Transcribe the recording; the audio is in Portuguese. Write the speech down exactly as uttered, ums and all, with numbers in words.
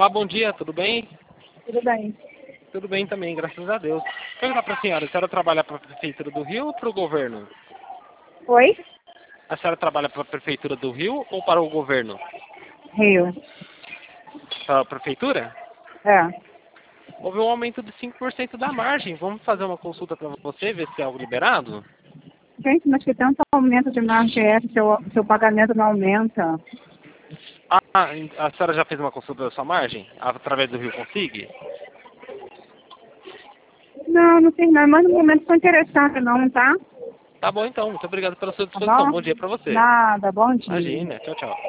Olá, bom dia, tudo bem? Tudo bem. Tudo bem também, graças a Deus. Perguntar para a senhora, a senhora trabalha para a Prefeitura do Rio ou para o governo? Oi? A senhora trabalha para a Prefeitura do Rio ou para o governo? Rio. Para a Prefeitura? É. Houve um aumento de cinco por cento da margem. Vamos fazer uma consulta para você, ver se é algo liberado? Gente, mas que tanto aumento de margem é que seu, seu pagamento não aumenta? Ah, a senhora já fez uma consulta da sua margem? Através do Rio Consig? Não, não tem não, mas no momento estou interessada não, tá? Tá bom então, muito obrigado pela sua Tá disposição. bom? Bom dia para você. Nada, bom dia. Imagina, tchau, tchau.